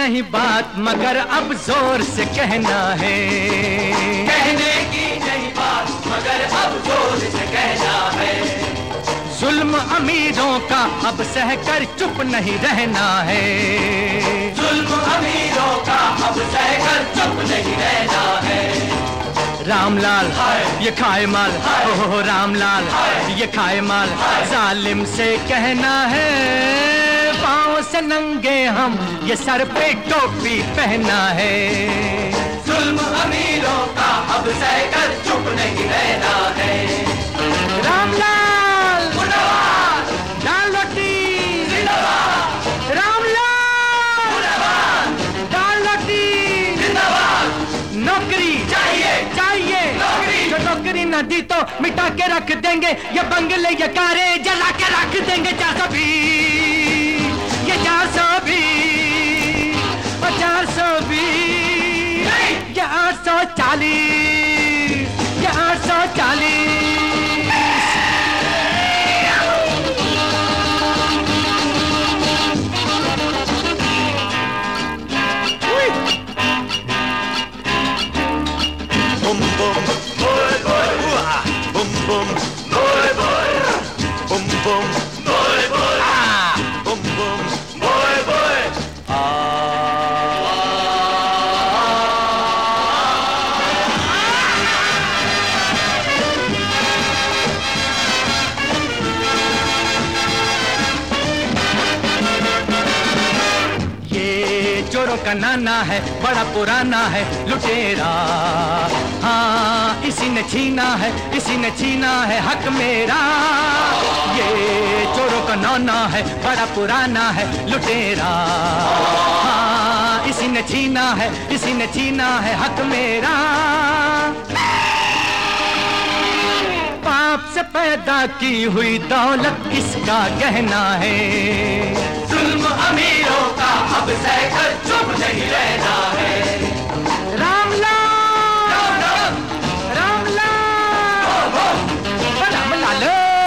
नहीं बात मगर अब जोर से कहना है। कहने की नहीं बात मगर अब जोर से कहना है। जुल्म अमीरों का अब सहकर चुप नहीं रहना है। जुल्म अमीरों का अब सहकर चुप नहीं रहना है। रामलाल ये खाए माल, ओह रामलाल ये खाए माल, जालिम से कहना है पाँव से नंगे हम ये सर पे टोपी पहना है। जुल्म अमीरों का अब सहकर चुप नहीं रहना है। रामलाल मुर्दाबाद, दाल रोटी जिंदाबाद, रामलाल मुर्दाबाद, दाल रोटी जिंदाबाद। नौकरी चाहिए चाहिए, नौकरी। जो नौकरी न दी तो मिटा के रख देंगे ये बंगले ये कारें जला के रख देंगे। 420 ये 420 और 420 ये 840 ये 840। Boom boom, boy boy, boom boom, boy boy, boom boom, boy boy, boom boom, boy boy. ये चोरों का नाना है बड़ा पुराना है लुटेरा, हाँ इसी ने छीना है इसी ने छीना है हक मेरा। ये चोरों का नाना है बड़ा पुराना है लुटेरा, हाँ इसी ने छीना है इसी ने छीना है हक मेरा। पाप से पैदा की हुई दौलत किसका गहना है। जुल्म अमीरों का अब सहकर चुप नहीं रहना है। रामलाल राम रामलाल रामलाल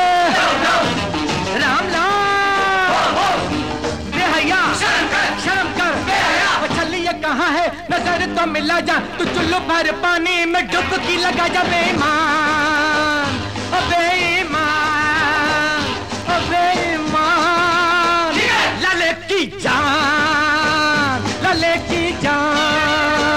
रामलाल बेहया शर्म कर बेहया। छलिए कहाँ है नजर तो मिला जा, तू चुल्लू भर पानी में डुबकी लगा जा। बेईमान ओ बेईमान ओ बेईमान, लले की जान लले की जान।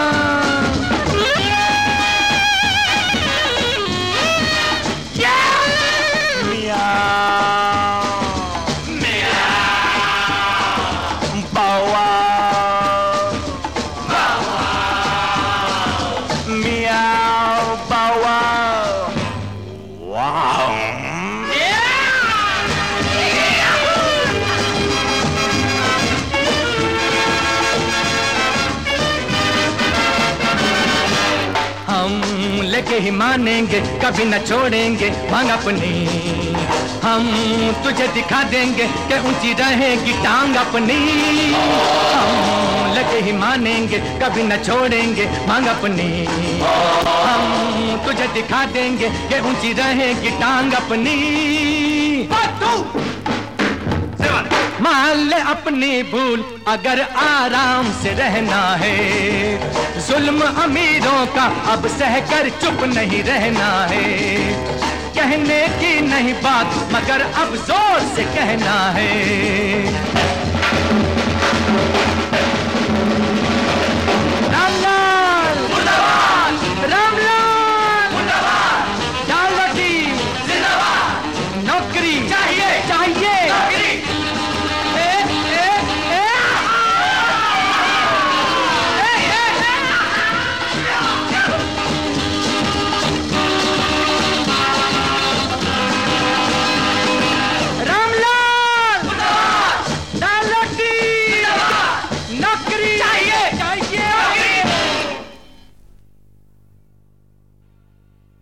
लेके ही मानेंगे कभी न छोड़ेंगे मांग अपनी, हम तुझे दिखा देंगे कि ऊंची रहेगी टांग अपनी। हम लेके ही मानेंगे कभी न छोड़ेंगे मांग अपनी, हम तुझे दिखा देंगे कि ऊंची रहेगी टांग अपनी। मान ले अपनी भूल अगर आराम से रहना है, जुल्म अमीरों का अब सहकर चुप नहीं रहना है। कहने की नहीं बात मगर अब जोर से कहना है।